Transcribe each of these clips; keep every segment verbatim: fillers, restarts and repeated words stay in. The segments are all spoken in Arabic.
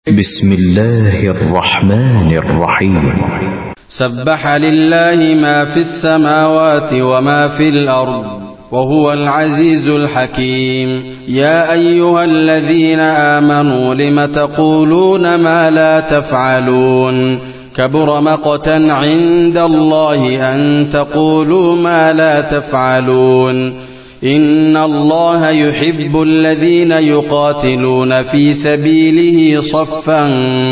بسم الله الرحمن الرحيم. سبح لله ما في السماوات وما في الأرض وهو العزيز الحكيم. يا أيها الذين آمنوا لم تقولون ما لا تفعلون كبر مقتا عند الله أن تقولوا ما لا تفعلون. إن الله يحب الذين يقاتلون في سبيله صفا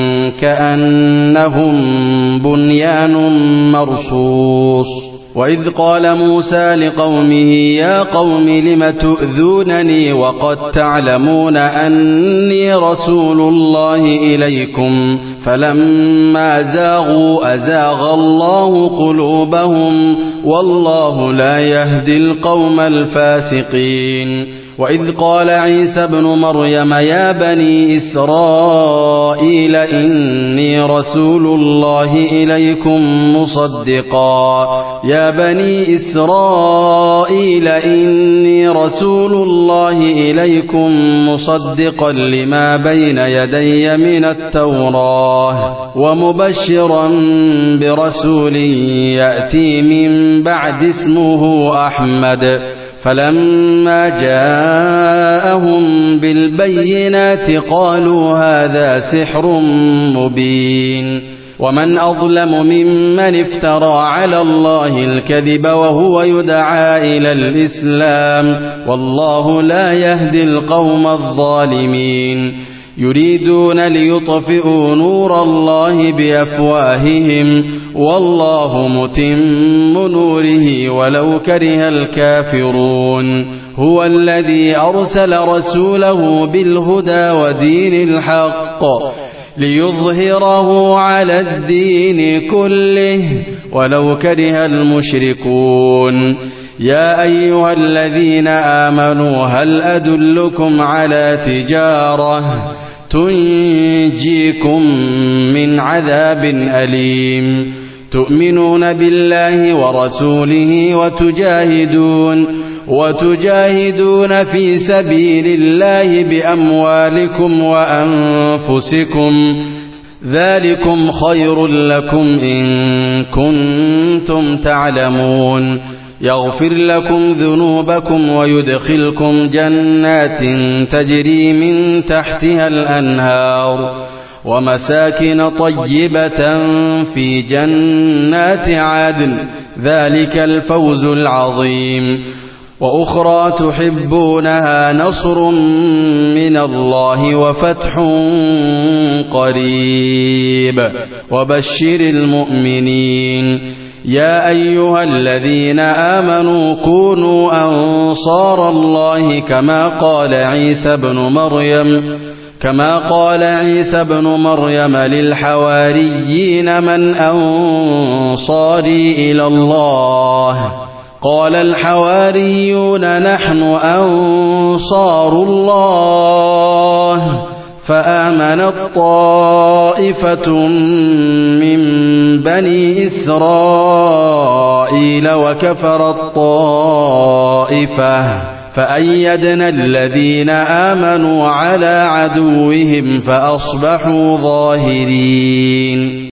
كأنهم بنيان مرصوص. وإذ قال موسى لقومه يا قوم لم تؤذونني وقد تعلمون أني رسول الله إليكم فلما زاغوا أزاغ الله قلوبهم والله لا يهدي القوم الفاسقين. وإذ قال عيسى ابن مريم يا بني إسرائيل إني رسول الله إليكم مصدقا يا بني إسرائيل إني رسول الله إليكم مصدقا لما بين يدي من التوراة ومبشرا برسول يأتي من بعد اسمه أحمد. فلما جاءهم بالبينات قالوا هذا سحر مبين. ومن أظلم ممن افترى على الله الكذب وهو يدعى إلى الإسلام والله لا يهدي القوم الظالمين. يريدون ليطفئوا نور الله بأفواههم والله متم نوره ولو كره الكافرون. هو الذي أرسل رسوله بالهدى ودين الحق ليظهره على الدين كله ولو كره المشركون. يا أيها الذين آمنوا هل أدلكم على تجارة تنجيكم من عذاب أليم تؤمنون بالله ورسوله وتجاهدون وتجاهدون في سبيل الله بأموالكم وأنفسكم ذلكم خير لكم إن كنتم تعلمون. يغفر لكم ذنوبكم ويدخلكم جنات تجري من تحتها الأنهار ومساكن طيبة في جنات عدن ذلك الفوز العظيم. وأخرى تحبونها نصر من الله وفتح قريب وبشر المؤمنين. يا أيها الذين آمنوا كونوا أنصار الله كما قال عيسى ابن مريم كما قال عيسى ابن مريم للحواريين من أنصاري إلى الله قال الحواريون نحن أنصار الله فآمنت طائفة من بني إسرائيل وكفرت طائفة فأيدنا الذين آمنوا على عدوهم فأصبحوا ظاهرين.